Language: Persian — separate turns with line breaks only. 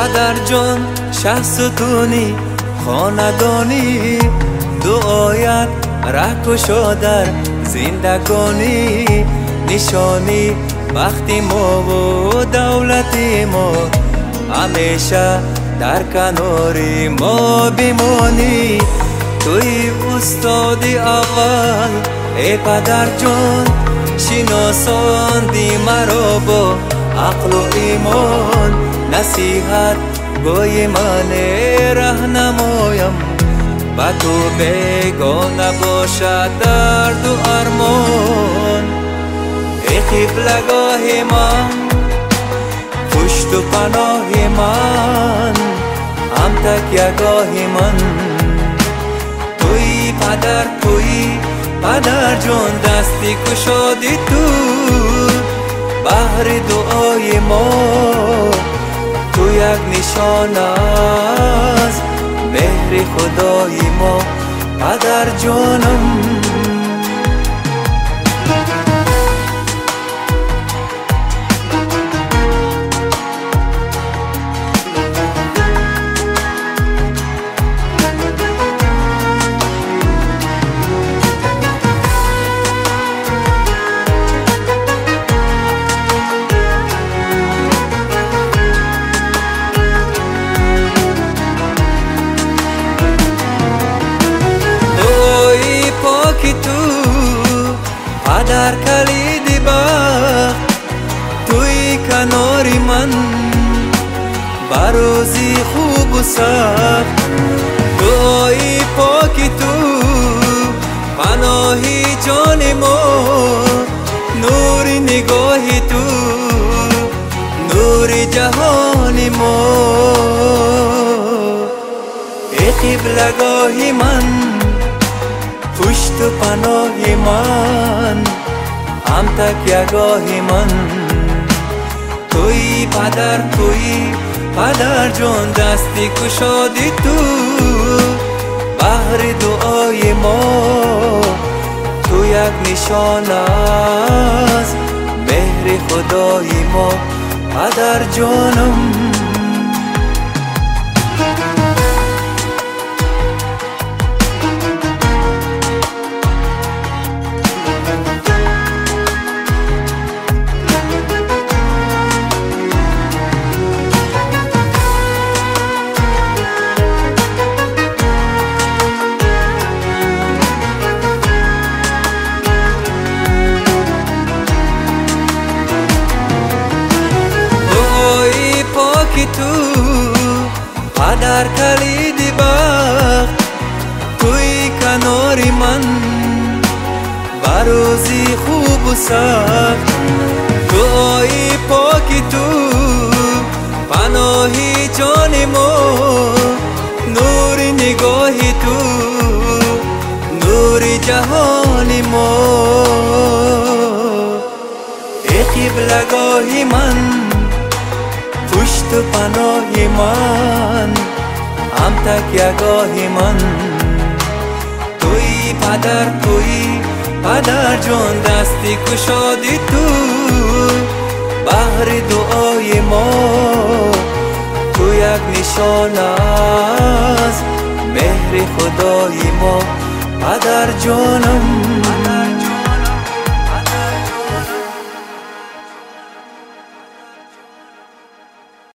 پدر جان شخصتونی خاندانی، دعایت رکشا در زندگانی، نشانی وقتی ما و دولتی ما، همیشه در کناری ما بمانی. توی استادی اول ای پدر جان، شناساندی مرا با عقل و ایمان، نصیحت گوی من رهنمایم، با تو بیگانه باشد درد و ارمان. ای قبلگاه من، پشت و پناه من، هم تکیهگاه من، توی پدر، توی پدر جان، دستی کشادی تو بحر دعای ما، تو یک نشان از مهر خدای ما پدر جانم. پدر کلید بخت، توی کناری من، بروزی خوب و سخت، دعای پاکی تو پناهی جان ما، نور نگاهی تو نور جهان ما. ای قبلگاه من، پشت و پناه من، هم تکیهگاه من، توی پدر، توی پدر جان، دستی کشادی تو بحر دعای ما، تو یک نشان از مهر خدای ما پدر جانم. تو پدر کلید بخت، توی کناری من، بروزی خوب و سخت، دعای پاکی تو پناهی جان ما، نور نگاهی تو نور جهان ما. ای قبلگاه من، پشت و پناه من، هم تکیهگاه من، توی پدر، توی پدر جان، دستی کشادی تو بحر دعای ما، تو یک نشان از مهر خدای ما پدر جانم.